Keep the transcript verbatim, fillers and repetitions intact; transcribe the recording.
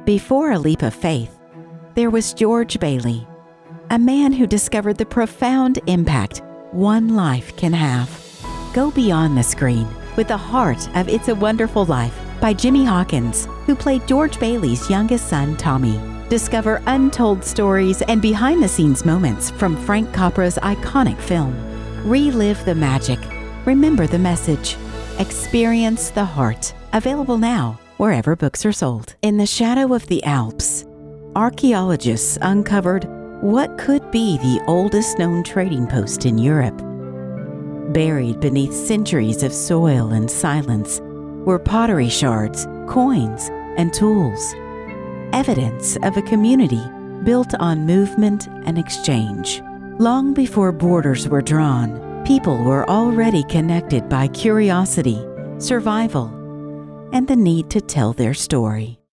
Before a leap of faith, there was George Bailey, a man who discovered the profound impact one life can have. Go beyond the screen with the heart of It's a Wonderful Life by Jimmy Hawkins, who played George Bailey's youngest son, Tommy. Discover untold stories and behind-the-scenes moments from Frank Capra's iconic film. Relive the magic. Remember the message. Experience the heart. Available now wherever books are sold. In the shadow of the Alps, archaeologists uncovered what could be the oldest known trading post in Europe. Buried beneath centuries of soil and silence were pottery shards, coins, and tools. Evidence of a community built on movement and exchange. Long before borders were drawn, people were already connected by curiosity, survival, and the need to tell their story.